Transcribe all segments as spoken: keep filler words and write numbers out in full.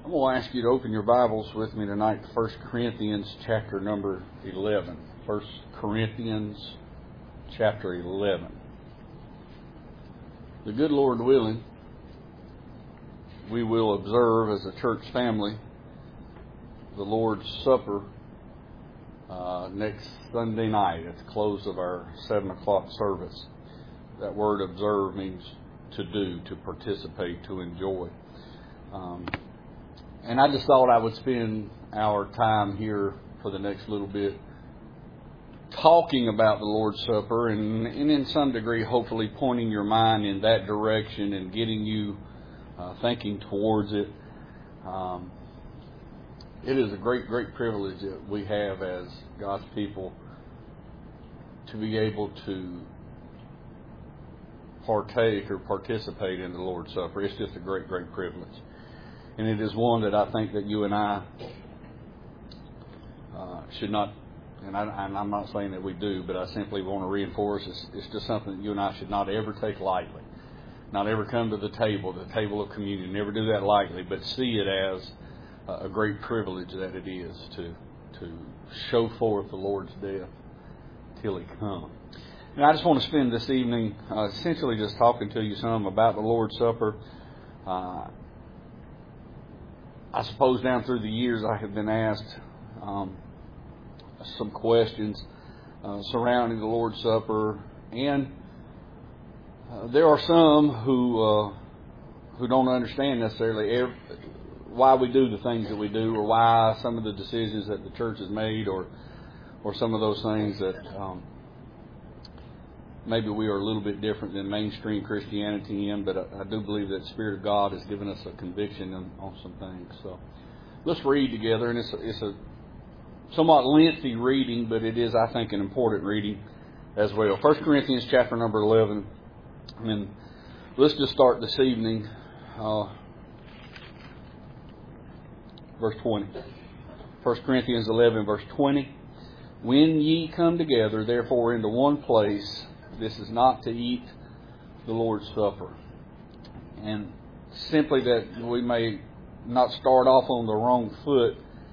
I'm going to ask you to open your Bibles with me tonight to First Corinthians chapter number eleven. First Corinthians chapter eleven. The good Lord willing, we will observe as a church family the Lord's Supper uh, next Sunday night at the close of our seven o'clock service. That word observe means to do, to participate, to enjoy. Um, and I just thought I would spend our time here for the next little bit talking about the Lord's Supper and, and in some degree hopefully pointing your mind in that direction and getting you uh, thinking towards it. Um, it is a great, great privilege that we have as God's people to be able to partake or participate in the Lord's Supper. It's just a great, great privilege. And it is one that I think that you and I uh, should not, and, I, and I'm not saying that we do, but I simply want to reinforce it's, it's just something that you and I should not ever take lightly. Not ever come to the table, the table of communion. Never do that lightly, but see it as a great privilege that it is to, to show forth the Lord's death till He comes. And I just want to spend this evening uh, essentially just talking to you some about the Lord's Supper. Uh, I suppose down through the years I have been asked um, some questions uh, surrounding the Lord's Supper, and uh, there are some who uh, who don't understand necessarily every, why we do the things that we do, or why some of the decisions that the church has made, or or some of those things that um, maybe we are a little bit different than mainstream Christianity in, but I, I do believe that the Spirit of God has given us a conviction on, on some things. So let's read together, and it's a, it's a somewhat lengthy reading, but it is, I think, an important reading as well. First Corinthians chapter number eleven, and let's just start this evening, uh, verse twenty. First Corinthians eleven, verse twenty. When ye come together, therefore, into one place, this is not to eat the Lord's Supper. And simply that we may not start off on the wrong foot,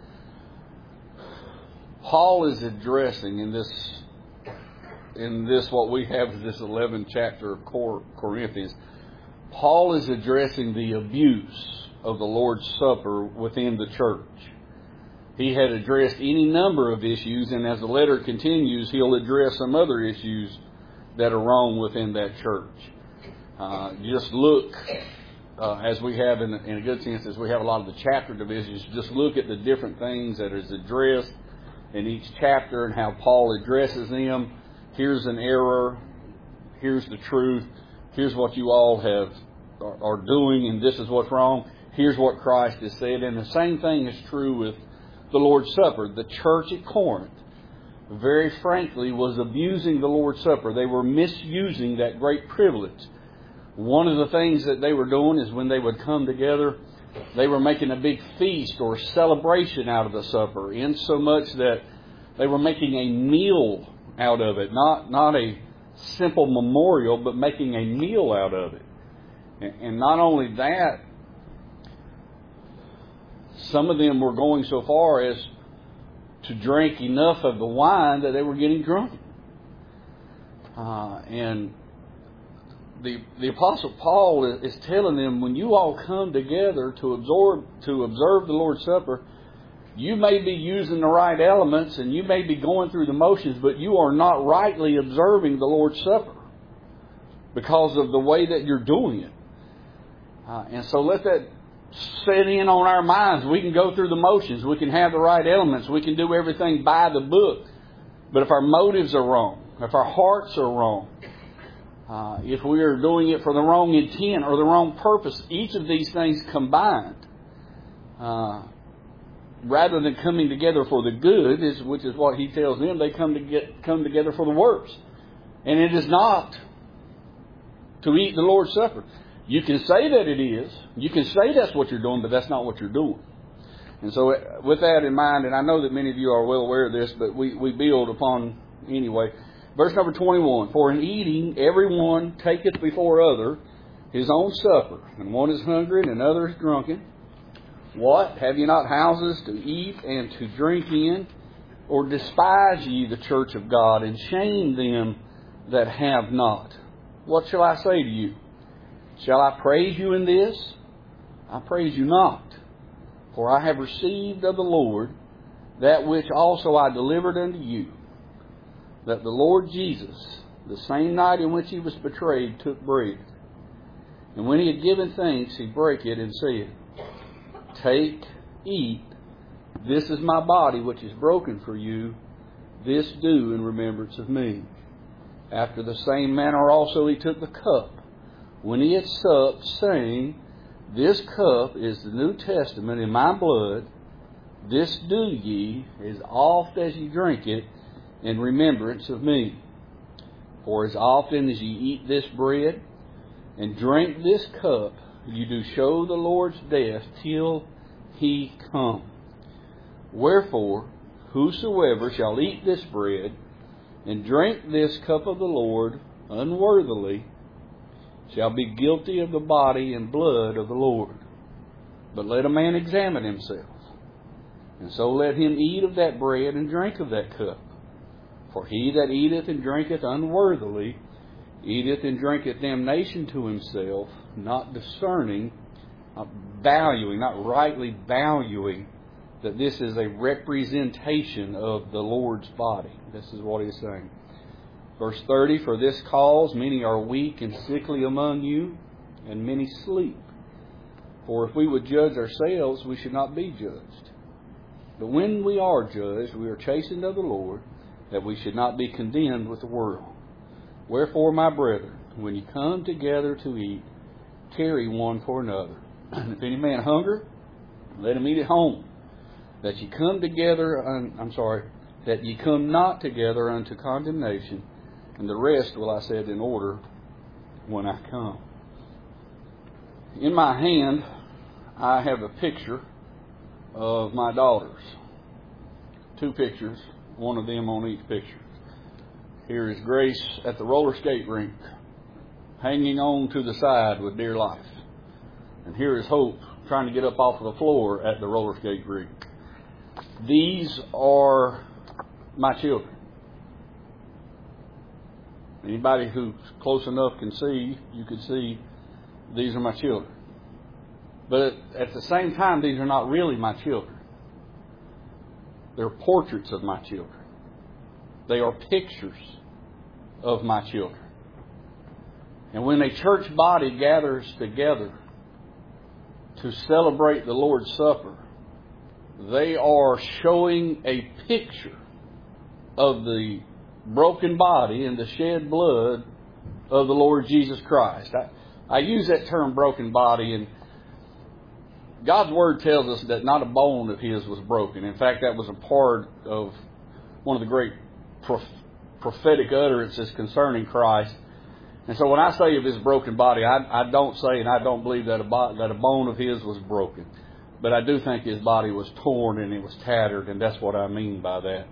Paul is addressing in this, in this what we have is this eleventh chapter of Corinthians, Paul is addressing the abuse of the Lord's Supper within the church. He had addressed any number of issues, and as the letter continues, he'll address some other issues that are wrong within that church. Uh, just look, uh, as we have in, in a good sense, as we have a lot of the chapter divisions, just look at the different things that is addressed in each chapter and how Paul addresses them. Here's an error. Here's the truth. Here's what you all have are, are doing, and this is what's wrong. Here's what Christ has said. And the same thing is true with the Lord's Supper. The church at Corinth, very frankly, was abusing the Lord's Supper. They were misusing that great privilege. One of the things that they were doing is when they would come together, they were making a big feast or celebration out of the supper, in so much that they were making a meal out of it. Not, not a simple memorial, but making a meal out of it. And not only that, some of them were going so far as to drink enough of the wine that they were getting drunk. Uh, and the the Apostle Paul is, is telling them, when you all come together to absorb to observe the Lord's Supper, you may be using the right elements and you may be going through the motions, but you are not rightly observing the Lord's Supper because of the way that you're doing it. Uh, and so let that set in on our minds. We can go through the motions. We can have the right elements. We can do everything by the book. But if our motives are wrong, if our hearts are wrong, uh, if we are doing it for the wrong intent or the wrong purpose, each of these things combined, uh, rather than coming together for the good, is, which is what he tells them, they come to get come together for the worse. And it is not to eat the Lord's Supper. You can say that it is. You can say that's what you're doing, but that's not what you're doing. And so with that in mind, and I know that many of you are well aware of this, but we, we build upon anyway. Verse number twenty-one, for in eating everyone taketh before other his own supper, and one is hungry and another is drunken. What? Have ye not houses to eat and to drink in? Or despise ye the church of God, and shame them that have not? What shall I say to you? Shall I praise you in this? I praise you not. For I have received of the Lord that which also I delivered unto you, that the Lord Jesus, the same night in which he was betrayed, took bread. And when he had given thanks, he brake it and said, Take, eat, this is my body which is broken for you. This do in remembrance of me. After the same manner also he took the cup, when he had supped, saying, This cup is the New Testament in my blood. This do ye, as oft as ye drink it, in remembrance of me. For as often as ye eat this bread, and drink this cup, you do show the Lord's death till he come. Wherefore, whosoever shall eat this bread, and drink this cup of the Lord unworthily, shall be guilty of the body and blood of the Lord. But let a man examine himself, and so let him eat of that bread and drink of that cup. For he that eateth and drinketh unworthily eateth and drinketh damnation to himself, not discerning, not valuing, not rightly valuing that this is a representation of the Lord's body. This is what he is saying. Verse thirty, For this cause many are weak and sickly among you, and many sleep. For if we would judge ourselves, we should not be judged. But when we are judged, we are chastened of the Lord, that we should not be condemned with the world. Wherefore, my brethren, when ye come together to eat, tarry one for another. If any man hunger, let him eat at home. That ye come together, un, I'm sorry, that ye come not together unto condemnation. And the rest will I set in order when I come. In my hand, I have a picture of my daughters. Two pictures, one of them on each picture. Here is Grace at the roller skate rink, hanging on to the side with dear life. And here is Hope trying to get up off of the floor at the roller skate rink. These are my children. Anybody who's close enough can see, you can see these are my children. But at the same time, these are not really my children. They're portraits of my children. They are pictures of my children. And when a church body gathers together to celebrate the Lord's Supper, they are showing a picture of the broken body and the shed blood of the Lord Jesus Christ. I, I use that term broken body, and God's Word tells us that not a bone of His was broken. In fact, that was a part of one of the great prophetic utterances concerning Christ. And so when I say of His broken body, I, I don't say and I don't believe that a, that a bone of His was broken. But I do think His body was torn and it was tattered, and that's what I mean by that.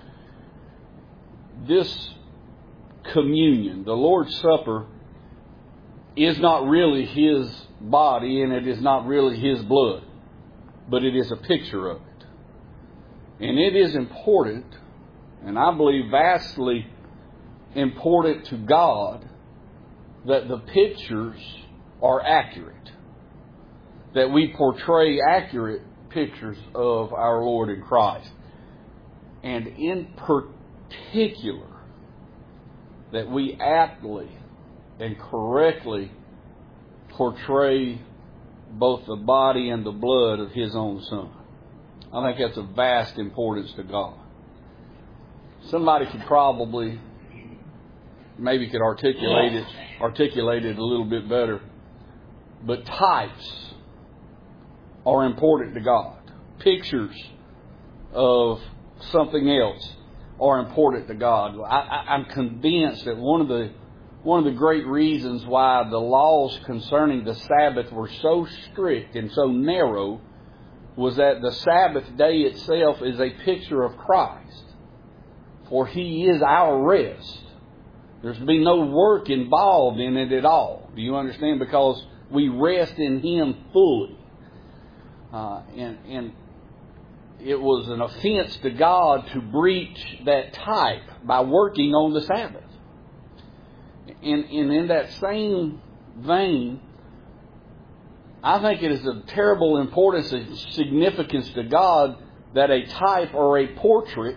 This communion, the Lord's Supper, is not really His body and it is not really His blood, but it is a picture of it. And it is important, and I believe vastly important to God, that the pictures are accurate, that we portray accurate pictures of our Lord in Christ. And in particular, that we aptly and correctly portray both the body and the blood of His own Son. I think that's of vast importance to God. Somebody could probably, maybe could articulate it, articulate it a little bit better. But types are important to God. Pictures of something else are important to God. I, I, I'm convinced that one of the one of the great reasons why the laws concerning the Sabbath were so strict and so narrow was that the Sabbath day itself is a picture of Christ. For He is our rest. There's been no work involved in it at all. Do you understand? Because we rest in Him fully. Uh, and, and it was an offense to God to breach that type by working on the Sabbath. And, and in that same vein, I think it is of terrible importance and significance to God that a type or a portrait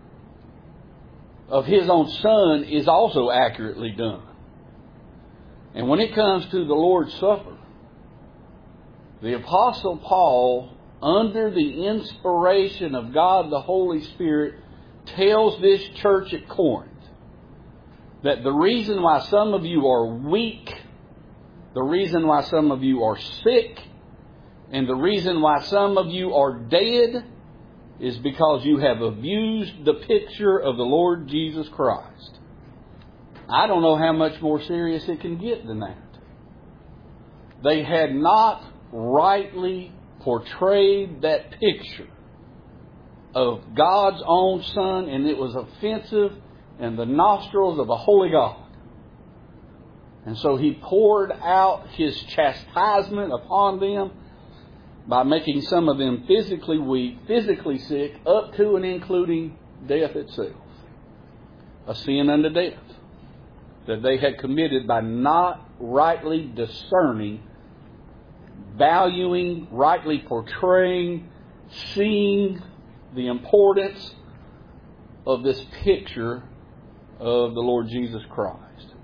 of His own Son is also accurately done. And when it comes to the Lord's Supper, the Apostle Paul, under the inspiration of God the Holy Spirit, tells this church at Corinth that the reason why some of you are weak, the reason why some of you are sick, and the reason why some of you are dead is because you have abused the picture of the Lord Jesus Christ. I don't know how much more serious it can get than that. They had not rightly portrayed that picture of God's own Son, and it was offensive in the nostrils of the Holy God. And so He poured out His chastisement upon them by making some of them physically weak, physically sick, up to and including death itself. A sin unto death that they had committed by not rightly discerning, valuing, rightly portraying, seeing the importance of this picture of the Lord Jesus Christ.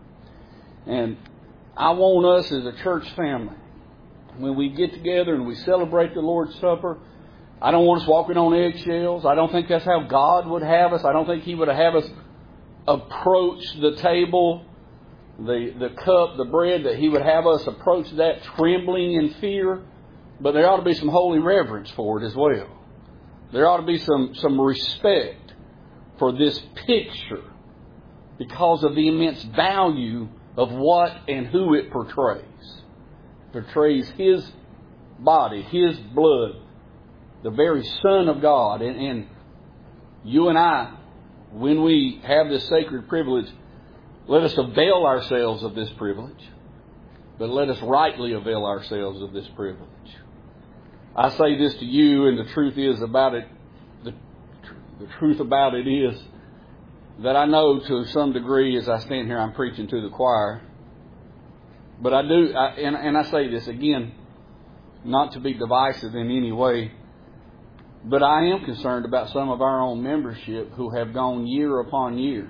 And I want us as a church family, when we get together and we celebrate the Lord's Supper, I don't want us walking on eggshells. I don't think that's how God would have us. I don't think He would have us approach the table, the, the cup, the bread, that He would have us approach that trembling in fear. But there ought to be some holy reverence for it as well. There ought to be some, some respect for this picture because of the immense value of what and who it portrays. It portrays His body, His blood, the very Son of God. And, and you and I, when we have this sacred privilege, let us avail ourselves of this privilege, but let us rightly avail ourselves of this privilege. I say this to you, and the truth is about it, the, the truth about it is that I know to some degree as I stand here I'm preaching to the choir. But I do, I, and, and I say this again, not to be divisive in any way, but I am concerned about some of our own membership who have gone year upon year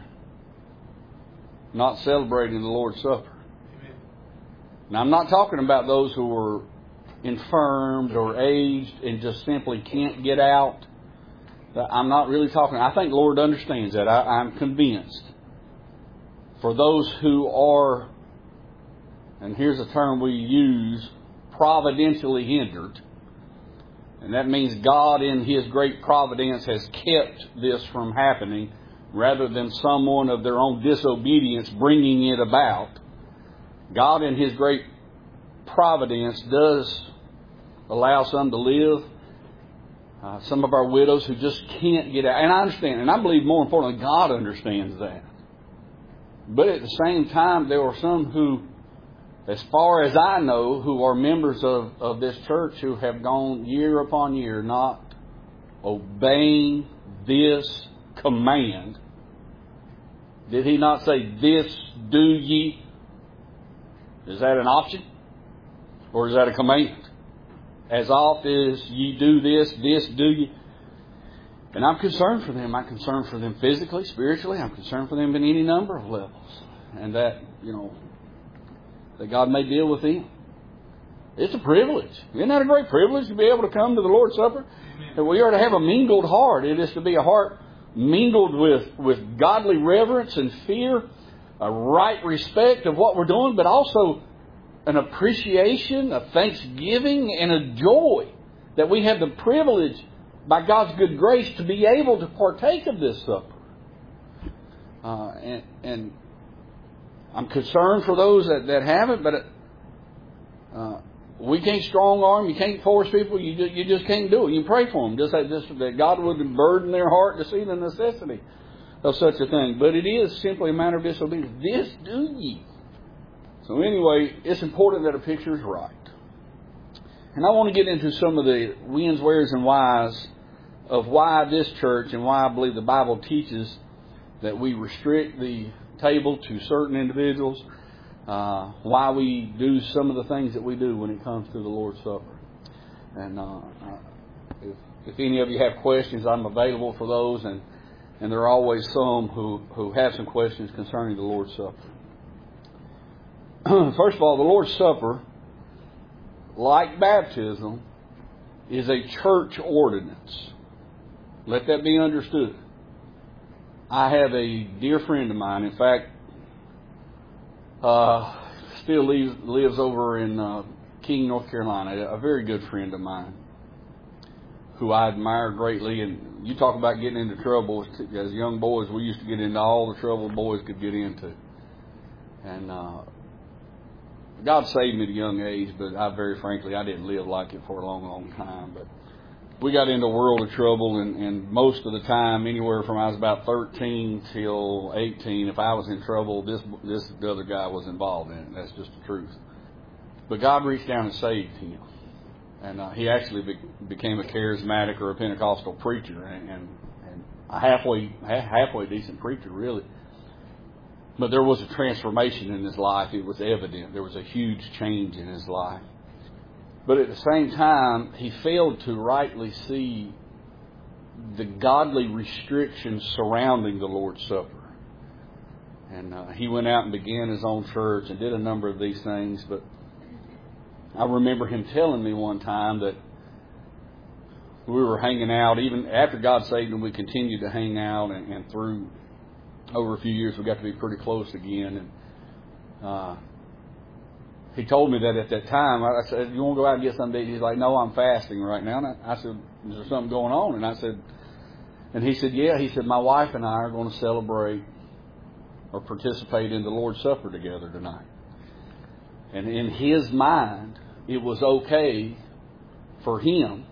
not celebrating the Lord's Supper. Amen. Now, I'm not talking about those who are infirmed or aged and just simply can't get out. I'm not really talking. I think the Lord understands that. I, I'm convinced. For those who are, and here's a term we use, providentially hindered. And that means God in His great providence has kept this from happening rather than someone of their own disobedience bringing it about. God in His great providence does allow some to live. Uh, some of our widows who just can't get out. And I understand, and I believe more importantly, God understands that. But at the same time, there are some who, as far as I know, who are members of, of this church who have gone year upon year not obeying this command. Did He not say, "This do ye"? Is that an option? Or is that a command? As oft as ye do this, this do ye. And I'm concerned for them. I'm concerned for them physically, spiritually. I'm concerned for them in any number of levels. And that, you know, that God may deal with them. It's a privilege. Isn't that a great privilege to be able to come to the Lord's Supper? Amen. And we are to have a mingled heart. It is to be a heart mingled with, with godly reverence and fear, a right respect of what we're doing, but also an appreciation, a thanksgiving, and a joy that we have the privilege, by God's good grace, to be able to partake of this supper. Uh, and, and I'm concerned for those that, that haven't, but uh, we can't strong arm, you can't force people, you just, you just can't do it. You can pray for them, just that, just that God would burden their heart to see the necessity of such a thing. But it is simply a matter of disobedience. This do ye. So anyway, it's important that a picture is right. And I want to get into some of the whens, wheres, and whys of why this church and why I believe the Bible teaches that we restrict the table to certain individuals, uh, why we do some of the things that we do when it comes to the Lord's Supper. And uh, if, if any of you have questions, I'm available for those, and, and there are always some who, who have some questions concerning the Lord's Supper. First of all, the Lord's Supper, like baptism, is a church ordinance. Let that be understood. I have a dear friend of mine, in fact, uh, still lives, lives over in uh, King, North Carolina, a very good friend of mine who I admire greatly. And you talk about getting into trouble. As young boys, we used to get into all the trouble boys could get into. And uh, God saved me at a young age, but I very frankly, I didn't live like it for a long, long time. But we got into a world of trouble, and, and most of the time, anywhere from I was about thirteen till eighteen, if I was in trouble, this this the other guy was involved in it. That's just the truth. But God reached down and saved him. And uh, he actually be, became a charismatic or a Pentecostal preacher, and, and, and a halfway, halfway decent preacher, really. But there was a transformation in his life. It was evident. There was a huge change in his life. But at the same time, he failed to rightly see the godly restrictions surrounding the Lord's Supper. And uh, he went out and began his own church and did a number of these things. But I remember him telling me one time that we were hanging out. Even after God saved him, we continued to hang out. And, and through over a few years, we got to be pretty close again. And uh, he told me that at that time. I said, "You want to go out and get something to eat?" He's like, "No, I'm fasting right now." And I said, "Is there something going on?" And I said, and he said, "Yeah." He said, "My wife and I are going to celebrate or participate in the Lord's Supper together tonight." And in his mind, it was okay for him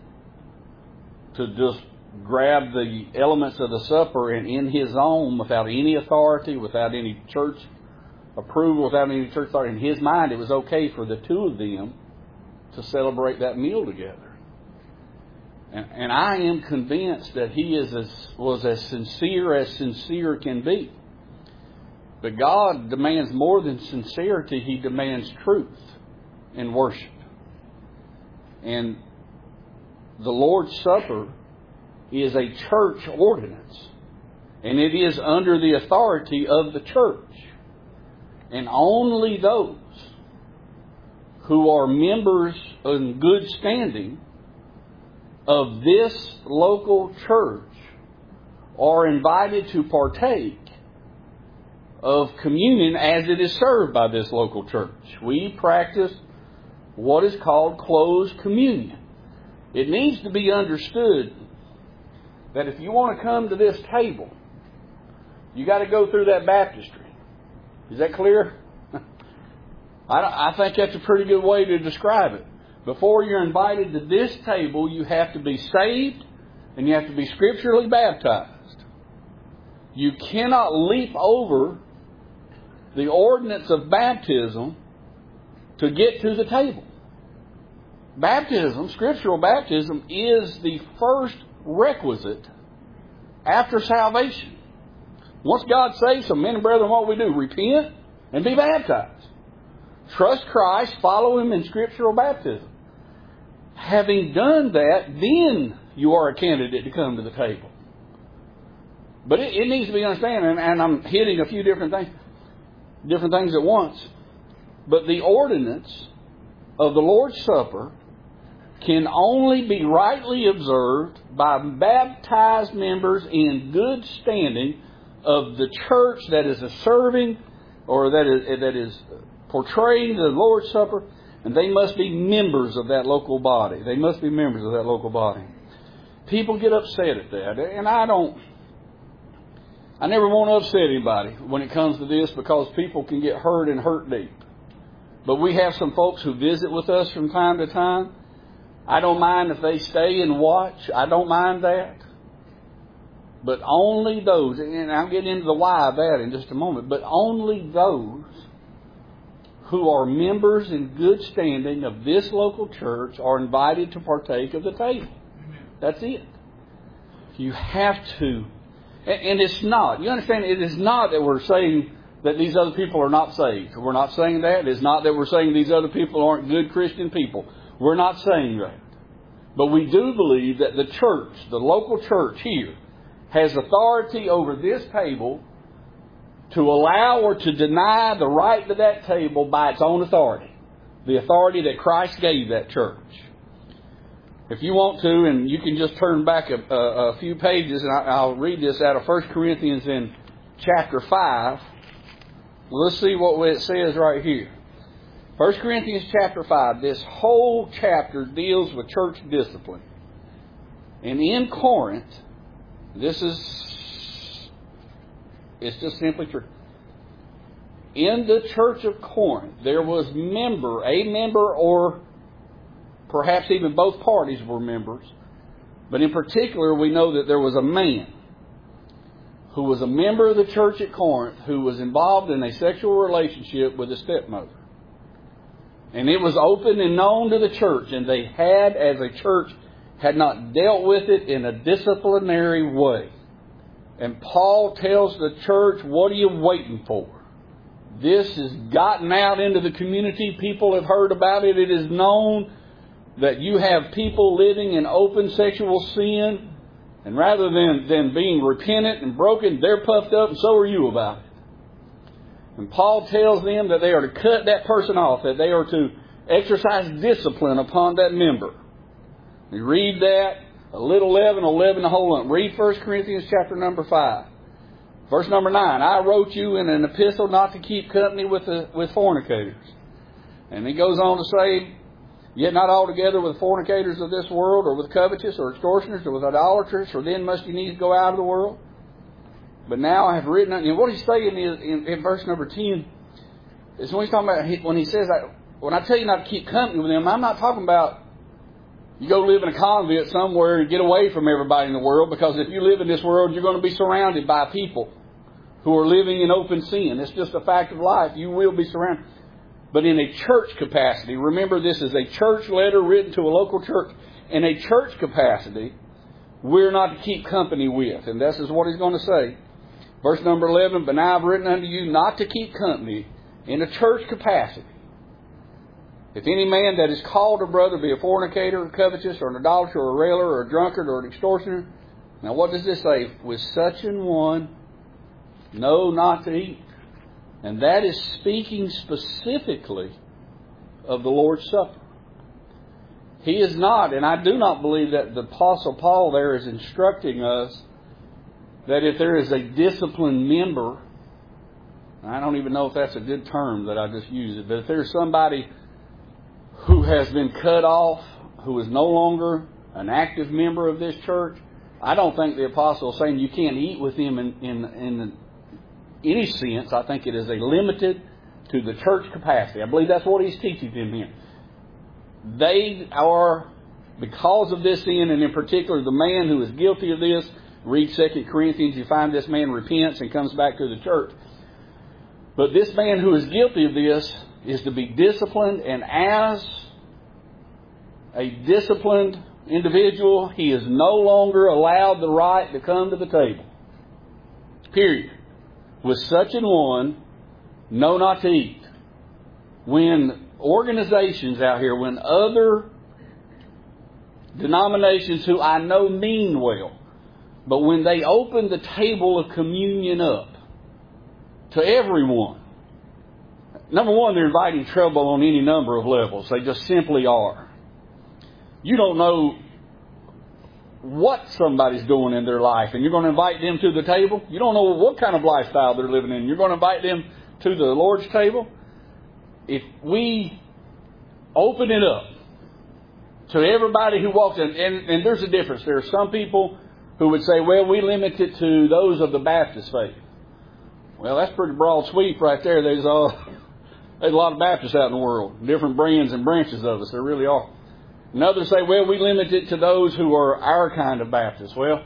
to just grab the elements of the supper and in his own, without any authority, without any church approval, without any church authority. In his mind, it was okay for the two of them to celebrate that meal together. And, and I am convinced that he is as, was as sincere as sincere can be. But God demands more than sincerity. He demands truth in worship. And the Lord's Supper is a church ordinance. And it is under the authority of the church. And only those who are members in good standing of this local church are invited to partake of communion as it is served by this local church. We practice what is called closed communion. It needs to be understood that if you want to come to this table, you got to go through that baptistry. Is that clear? I, I think that's a pretty good way to describe it. Before you're invited to this table, you have to be saved and you have to be scripturally baptized. You cannot leap over the ordinance of baptism to get to the table. Baptism, scriptural baptism, is the first requisite after salvation. Once God saves some men and brethren, what we do? Repent and be baptized. Trust Christ, follow Him in scriptural baptism. Having done that, then you are a candidate to come to the table. But it, it needs to be understood, and, and I'm hitting a few different things, different things at once. But the ordinance of the Lord's Supper can only be rightly observed by baptized members in good standing of the church that is a serving or that is, that is portraying the Lord's Supper, and they must be members of that local body. They must be members of that local body. People get upset at that, and I don't. I never want to upset anybody when it comes to this, because people can get hurt and hurt deep. But we have some folks who visit with us from time to time. I don't mind if they stay and watch. I don't mind that. But only those, and I'll get into the why of that in just a moment, but only those who are members in good standing of this local church are invited to partake of the table. That's it. You have to. And it's not. You understand, it is not that we're saying that these other people are not saved. We're not saying that. It is not that we're saying these other people aren't good Christian people. We're not saying that. But we do believe that the church, the local church here, has authority over this table to allow or to deny the right to that table by its own authority. The authority that Christ gave that church. If you want to, and you can just turn back a, a, a few pages, and I, I'll read this out of First Corinthians in chapter five. Well, let's see what it says right here. First Corinthians chapter five. This whole chapter deals with church discipline. And in Corinth, this is, it's just simply true. In the church of Corinth, there was member, a member, or perhaps even both parties were members. But in particular, we know that there was a man who was a member of the church at Corinth who was involved in a sexual relationship with a stepmother. And it was open and known to the church, and they had, as a church, had not dealt with it in a disciplinary way. And Paul tells the church, what are you waiting for? This has gotten out into the community. People have heard about it. It is known that you have people living in open sexual sin. And rather than, than being repentant and broken, they're puffed up, and so are you about it. And Paul tells them that they are to cut that person off, that they are to exercise discipline upon that member. You read that, a little leaven, eleven the whole lump. Read First Corinthians chapter number five. Verse number nine, I wrote you in an epistle not to keep company with the, with fornicators. And he goes on to say, yet not altogether with fornicators of this world, or with covetous, or extortioners, or with idolaters, for then must you needs go out of the world. But now I have written, and what he's saying is, in, in verse number ten, is when he's talking about, when he says, when I tell you not to keep company with them, I'm not talking about you go live in a convent somewhere and get away from everybody in the world, because if you live in this world, you're going to be surrounded by people who are living in open sin. It's just a fact of life. You will be surrounded. But in a church capacity, remember this is a church letter written to a local church. In a church capacity, we're not to keep company with. And this is what he's going to say. Verse number eleven, but now I've written unto you not to keep company in a church capacity. If any man that is called a brother be a fornicator, or covetous, or an idolater, or a railer, or a drunkard, or an extortioner. Now what does this say? With such an one, no, not to eat. And that is speaking specifically of the Lord's Supper. He is not, and I do not believe that the Apostle Paul there is instructing us that if there is a disciplined member, I don't even know if that's a good term that I just used it, but if there's somebody who has been cut off, who is no longer an active member of this church, I don't think the Apostle is saying you can't eat with him in, in, in any sense. I think it is a limited to the church capacity. I believe that's what he's teaching them here. They are, because of this sin, and in particular the man who is guilty of this, read Second Corinthians, you find this man repents and comes back to the church. But this man who is guilty of this is to be disciplined, and as a disciplined individual, he is no longer allowed the right to come to the table. Period. With such an one, no, not to eat. When organizations out here, when other denominations who I know mean well, but when they open the table of communion up to everyone, number one, they're inviting trouble on any number of levels. They just simply are. You don't know what somebody's doing in their life, and you're going to invite them to the table. You don't know what kind of lifestyle they're living in. You're going to invite them to the Lord's table. If we open it up to everybody who walks in, and, and there's a difference. There are some people who would say, well, we limit it to those of the Baptist faith. Well, that's pretty broad sweep right there. There's, uh, there's a lot of Baptists out in the world, different brands and branches of us. There really are. And others say, well, we limit it to those who are our kind of Baptists. Well,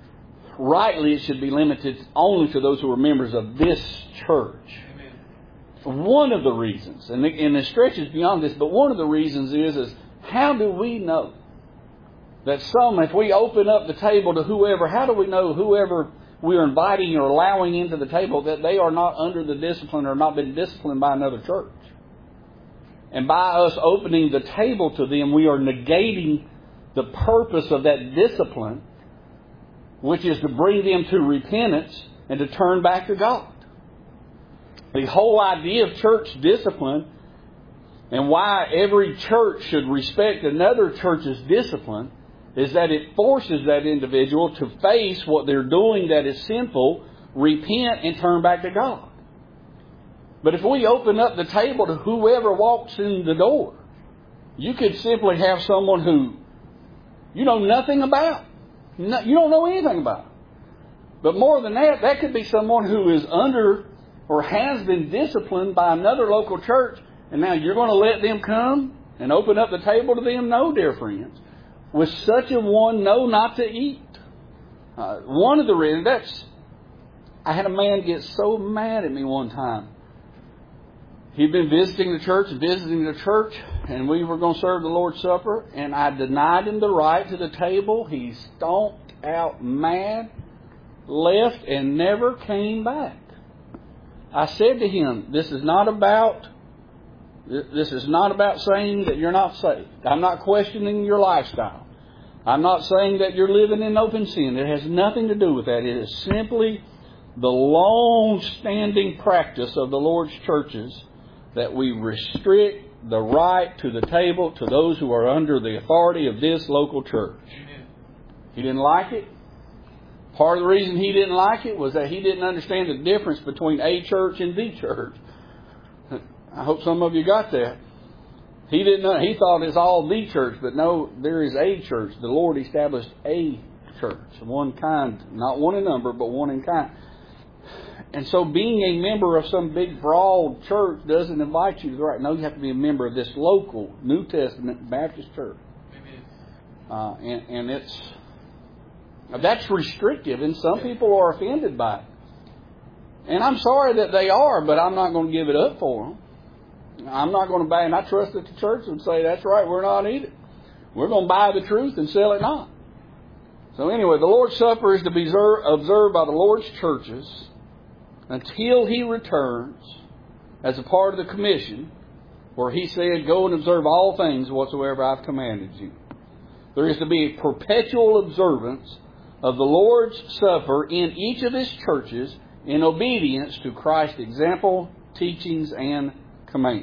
rightly it should be limited only to those who are members of this church. Amen. one of the reasons, and it, and it stretches beyond this, but one of the reasons is, is how do we know that some, if we open up the table to whoever, how do we know whoever we're inviting or allowing into the table that they are not under the discipline or not been disciplined by another church? And by us opening the table to them, we are negating the purpose of that discipline, which is to bring them to repentance and to turn back to God. The whole idea of church discipline and why every church should respect another church's discipline is that it forces that individual to face what they're doing that is sinful, repent, and turn back to God. But if we open up the table to whoever walks in the door, you could simply have someone who you know nothing about. No, you don't know anything about. But more than that, that could be someone who is under or has been disciplined by another local church, and now you're going to let them come and open up the table to them? No, dear friends. With such a one, no, not to eat. Uh, one of the reasons, that's, I had a man get so mad at me one time. He'd been visiting the church and visiting the church, and we were going to serve the Lord's Supper, and I denied him the right to the table. He stomped out mad, left, and never came back. I said to him, this is not about This is not about saying that you're not saved. I'm not questioning your lifestyle. I'm not saying that you're living in open sin. It has nothing to do with that. It is simply the long-standing practice of the Lord's churches that we restrict the right to the table to those who are under the authority of this local church. He didn't like it. Part of the reason he didn't like it was that he didn't understand the difference between a church and the church. I hope some of you got that. He didn't know, he thought it's all the church, but no, there is a church. The Lord established a church, one kind, not one in number, but one in kind. And so being a member of some big, broad church doesn't invite you to the right. No, you have to be a member of this local New Testament Baptist church. Uh, and, and it's that's restrictive, and some people are offended by it. And I'm sorry that they are, but I'm not going to give it up for them. I'm not going to buy, and I trust that the church would say, that's right, we're not either. We're going to buy the truth and sell it not. So anyway, the Lord's Supper is to be observed by the Lord's churches until He returns as a part of the commission where He said, go and observe all things whatsoever I've commanded you. There is to be a perpetual observance of the Lord's Supper in each of His churches in obedience to Christ's example, teachings, and commands.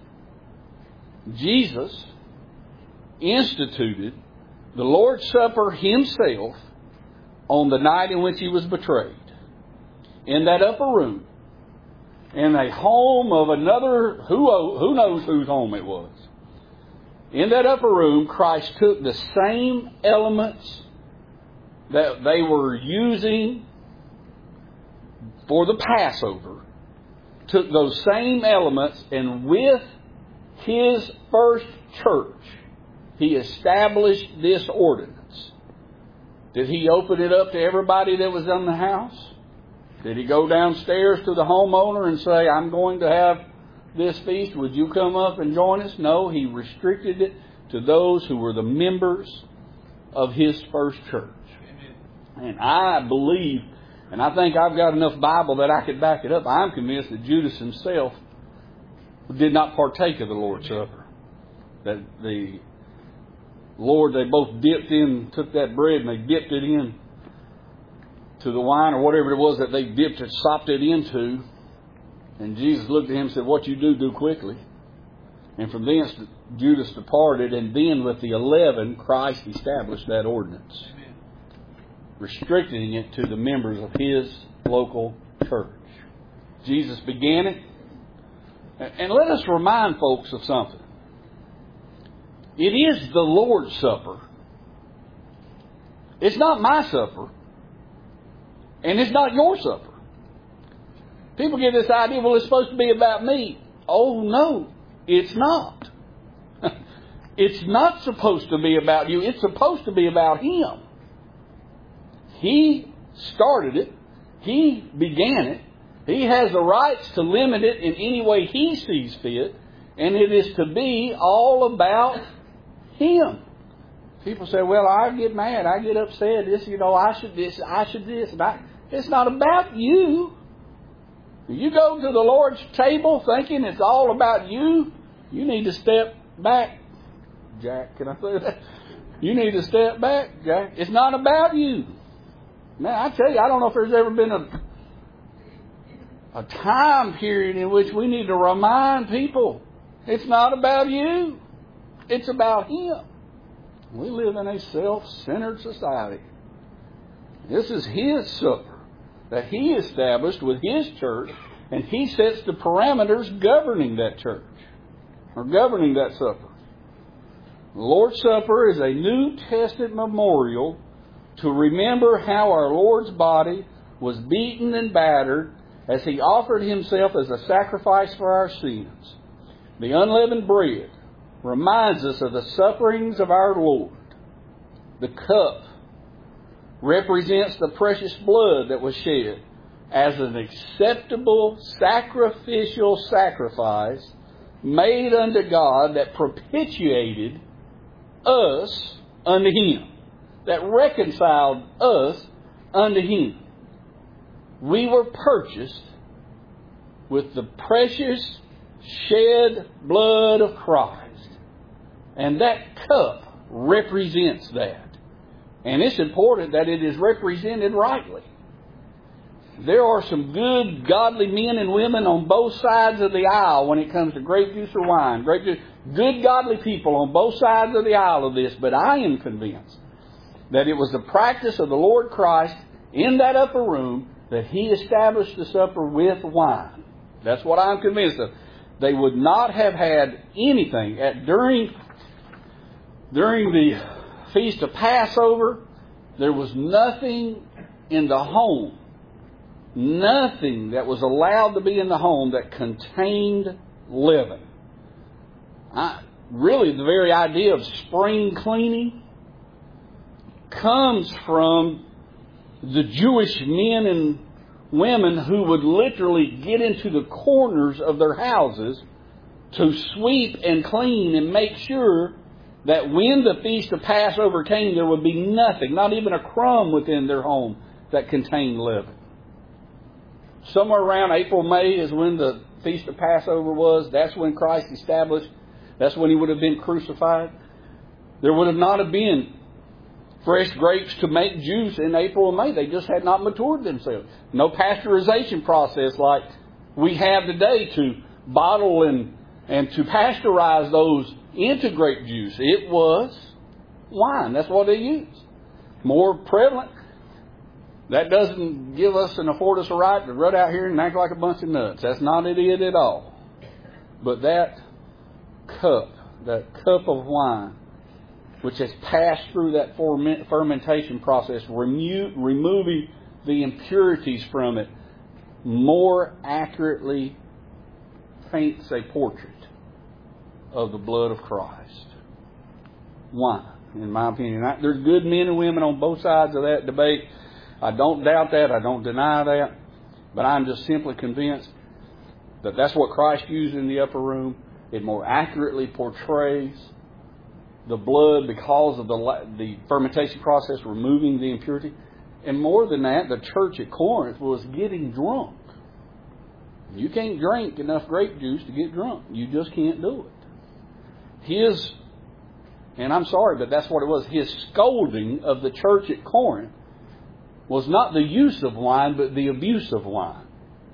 Jesus instituted the Lord's Supper Himself on the night in which He was betrayed. In that upper room, in a home of another, who, who knows whose home it was. In that upper room, Christ took the same elements that they were using for the Passover, took those same elements, and with His first church, He established this ordinance. Did He open it up to everybody that was in the house? Did He go downstairs to the homeowner and say, I'm going to have this feast, would you come up and join us? No, He restricted it to those who were the members of His first church. And I believe, and I think I've got enough Bible that I could back it up, I'm convinced that Judas himself did not partake of the Lord's Supper. That the Lord, they both dipped in, took that bread and they dipped it in to the wine or whatever it was that they dipped it, sopped it into. And Jesus looked at him and said, what you do, do quickly. And from thence Judas departed, and then with the eleven, Christ established that ordinance, restricting it to the members of His local church. Jesus began it. And let us remind folks of something. It is the Lord's Supper. It's not my supper. And it's not your supper. People get this idea, well, it's supposed to be about me. Oh, no, it's not. It's not supposed to be about you. It's supposed to be about Him. He started it. He began it. He has the rights to limit it in any way He sees fit, and it is to be all about Him. People say, well, I get mad, I get upset, this, you know, I should this, I should this. And I, it's not about you. You go to the Lord's table thinking it's all about you, you need to step back. Jack, can I say that? You need to step back, Jack. It's not about you. Man, I tell you, I don't know if there's ever been a a time period in which we need to remind people it's not about you. It's about Him. We live in a self-centered society. This is His supper that He established with His church, and He sets the parameters governing that church, or governing that supper. The Lord's Supper is a New Testament memorial to remember how our Lord's body was beaten and battered as He offered Himself as a sacrifice for our sins. The unleavened bread reminds us of the sufferings of our Lord. The cup represents the precious blood that was shed as an acceptable sacrificial sacrifice made unto God that propitiated us unto Him, that reconciled us unto Him. We were purchased with the precious shed blood of Christ. And that cup represents that. And it's important that it is represented rightly. There are some good, godly men and women on both sides of the aisle when it comes to grape juice or wine. Grape juice, good, godly people on both sides of the aisle of this. But I am convinced that it was the practice of the Lord Christ in that upper room that He established the supper with wine. That's what I'm convinced of. They would not have had anything at during during the Feast of Passover. There was nothing in the home, nothing that was allowed to be in the home that contained leaven. I, really, the very idea of spring cleaning comes from the Jewish men and women who would literally get into the corners of their houses to sweep and clean and make sure that when the Feast of Passover came, there would be nothing, not even a crumb within their home that contained leaven. Somewhere around April, May is when the Feast of Passover was. That's when Christ established. That's when He would have been crucified. There would have not have been fresh grapes to make juice in April and May. They just had not matured themselves. No pasteurization process like we have today to bottle and, and to pasteurize those into grape juice. It was wine. That's what they used. More prevalent. That doesn't give us and afford us a right to run out here and act like a bunch of nuts. That's not it at all. But that cup, that cup of wine, which has passed through that fermentation process, remo- removing the impurities from it, more accurately paints a portrait of the blood of Christ. Wine, in my opinion. I, there's good men and women on both sides of that debate. I don't doubt that. I don't deny that. But I'm just simply convinced that that's what Christ used in the upper room. It more accurately portrays the blood because of the, the fermentation process, removing the impurity. And more than that, the church at Corinth was getting drunk. You can't drink enough grape juice to get drunk. You just can't do it. His, and I'm sorry, but that's what it was, his scolding of the church at Corinth was not the use of wine, but the abuse of wine.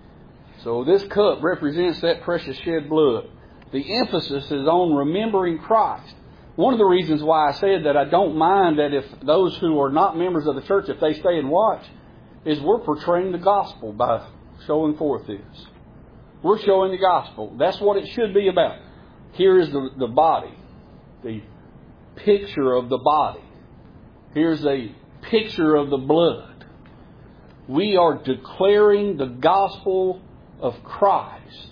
So this cup represents that precious shed blood. The emphasis is on remembering Christ. One of the reasons why I said that I don't mind that if those who are not members of the church, if they stay and watch, is we're portraying the gospel by showing forth this. We're showing the gospel. That's what it should be about. Here is the, the body, the picture of the body. Here's a picture of the blood. We are declaring the gospel of Christ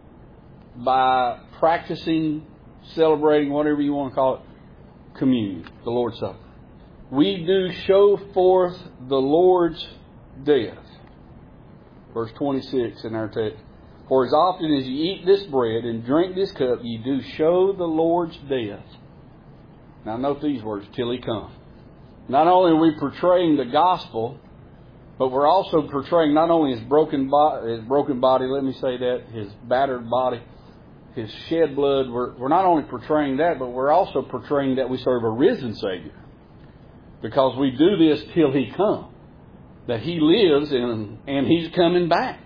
by practicing, celebrating, whatever you want to call it, communion, the Lord's Supper. We do show forth the Lord's death. Verse twenty-six in our text. For as often as ye eat this bread and drink this cup, ye do show the Lord's death. Now note these words, till He come. Not only are we portraying the gospel, but we're also portraying not only His broken body, His broken body, let me say that, His battered body, His shed blood. We're, we're not only portraying that, but we're also portraying that we serve a risen Savior. Because we do this till He come. That He lives and, and He's coming back.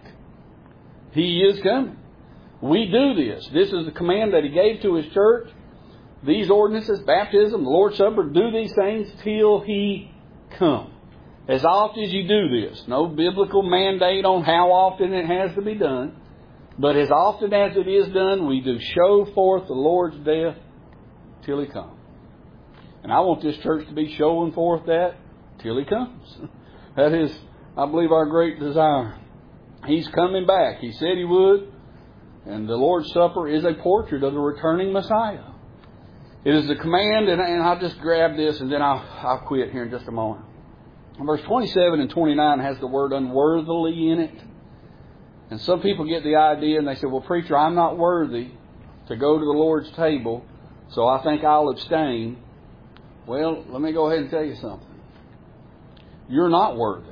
He is coming. We do this. This is the command that He gave to His church. These ordinances, baptism, the Lord's Supper, do these things till He come. As often as you do this. No biblical mandate on how often it has to be done. But as often as it is done, we do show forth the Lord's death till He comes. And I want this church to be showing forth that till He comes. That is, I believe, our great desire. He's coming back. He said He would. And the Lord's Supper is a portrait of the returning Messiah. It is the command, and, and I'll just grab this and then I'll, I'll quit here in just a moment. Verse twenty-seven and twenty-nine has the word unworthily in it. And some people get the idea and they say, well, preacher, I'm not worthy to go to the Lord's table, so I think I'll abstain. Well, let me go ahead and tell you something. You're not worthy.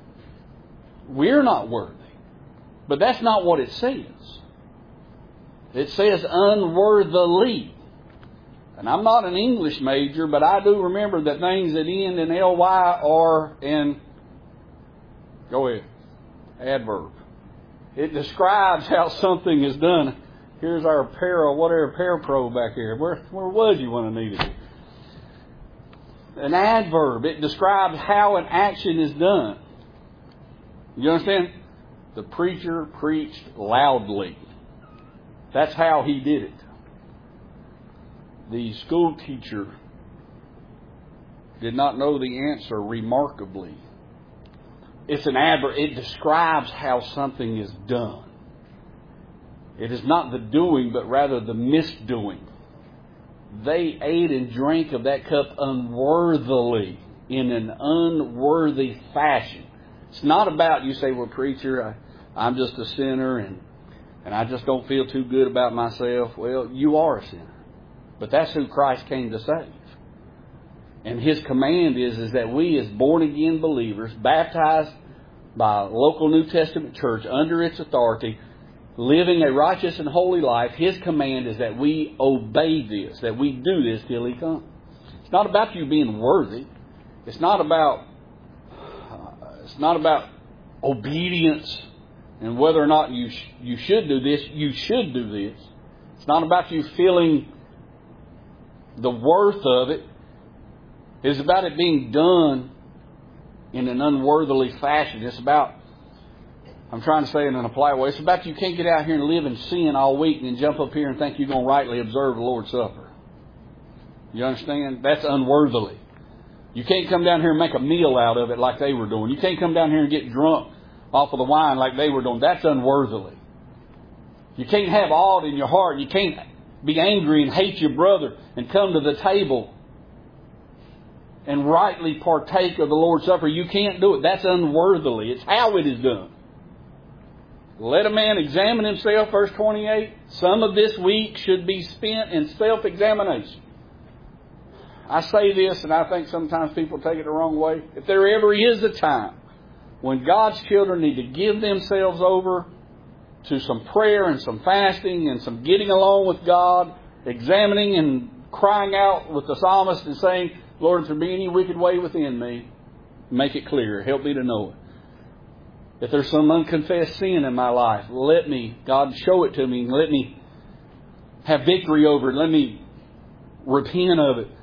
We're not worthy. But that's not what it says. It says unworthily. And I'm not an English major, but I do remember that things that end in L Y are in, go ahead, adverb. It describes how something is done. Here's our para, whatever, parapro back here. Where, where was you when I needed it? An adverb. It describes how an action is done. You understand? The preacher preached loudly. That's how he did it. The school teacher did not know the answer remarkably. It's an adverb. It describes how something is done. It is not the doing, but rather the misdoing. They ate and drank of that cup unworthily, in an unworthy fashion. It's not about, you say, well, preacher, I, I'm just a sinner and, and I just don't feel too good about myself. Well, you are a sinner. But that's who Christ came to save. And His command is, is that we as born-again believers, baptized by a local New Testament church under its authority, living a righteous and holy life, His command is that we obey this, that we do this till He comes. It's not about you being worthy. It's not about uh, it's not about obedience and whether or not you sh- you should do this. You should do this. It's not about you feeling the worth of it. It's about it being done in an unworthily fashion. It's about, I'm trying to say it in a polite way, it's about you can't get out here and live in sin all week and then jump up here and think you're going to rightly observe the Lord's Supper. You understand? That's unworthily. You can't come down here and make a meal out of it like they were doing. You can't come down here and get drunk off of the wine like they were doing. That's unworthily. You can't have aught in your heart. You can't be angry and hate your brother and come to the table and rightly partake of the Lord's Supper. You can't do it. That's unworthily. It's how it is done. Let a man examine himself, verse twenty-eight. Some of this week should be spent in self-examination. I say this, and I think sometimes people take it the wrong way. If there ever is a time when God's children need to give themselves over to some prayer and some fasting and some getting along with God, examining and crying out with the psalmist and saying, Lord, if there be any wicked way within me, make it clear. Help me to know it. If there's some unconfessed sin in my life, let me, God, show it to me. Let me have victory over it. Let me repent of it.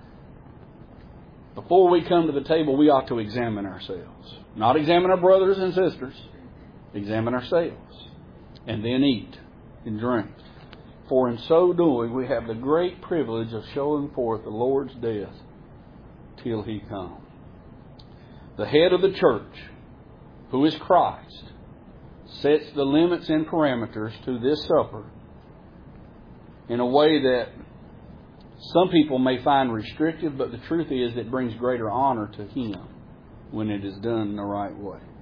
Before we come to the table, we ought to examine ourselves. Not examine our brothers and sisters. Examine ourselves. And then eat and drink. For in so doing, we have the great privilege of showing forth the Lord's death till He come. The head of the church, who is Christ, sets the limits and parameters to this supper in a way that some people may find restrictive, but the truth is it brings greater honor to Him when it is done in the right way.